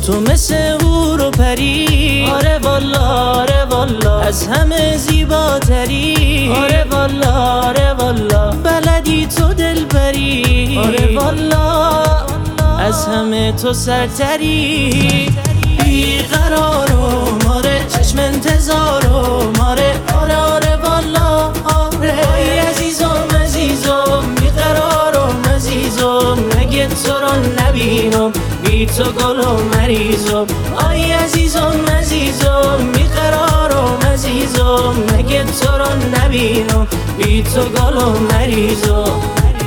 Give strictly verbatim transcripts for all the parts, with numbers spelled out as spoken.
تو مثل هور و پری، آره والا آره والا از همه زیباتری، آره والا آره والا بلدی تو دل بری، آره والا از همه تو سرتری. بیقرارم آره چشم انتظارم آره آره آره والا آره. آی عزیزم عزیزم بیقرارم عزیزم مگه تو رو نبینم بی تو گلم مریضم. آی عزیزم عزیزم بیقرارم عزیزم مگه تو رو نبینم بی تو گلم مریضم.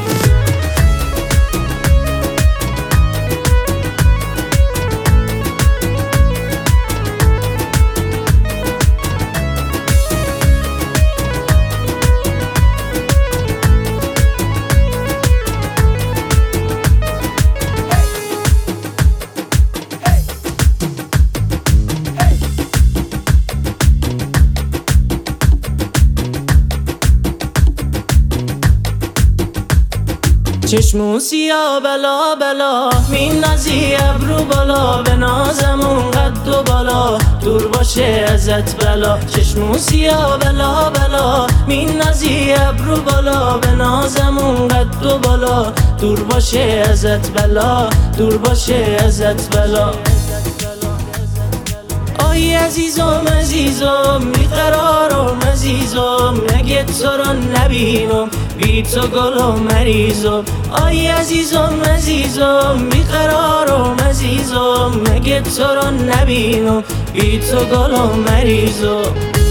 چشمون سیاه بلا بلا میندازی ابرو بالا، به نازمون قد و بالا دور باشه ازت بلا. چشمون سیاه بلا بلا میندازی ابرو بالا، به نازمون قد و بالا دور باشه ازت بلا دور باشه ازت بلا. آی عزیزم عزیزم بیقرارم عزیزم مگه تو رو نبینم بی تو گلم مریضم. آی عزیزم عزیزم بیقرارم عزیزم مگه تو رو نبینم بی تو گلم مریضم.